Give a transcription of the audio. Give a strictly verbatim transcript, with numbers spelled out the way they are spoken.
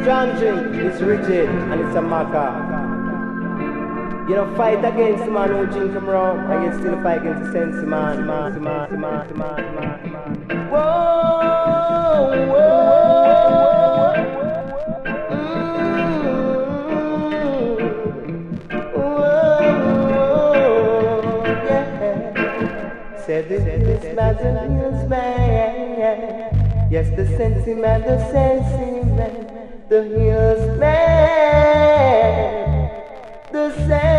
Strong drink is rigid and it's a maca. You don't fight against the man who drink from rum, and you still fight against the sense man, man, man, man, man, man, man. Whoa, whoa, mm, whoa, yeah. Said this, this matter heals man. Yes, the sensey man, the sensey man, the heals man, the sensey.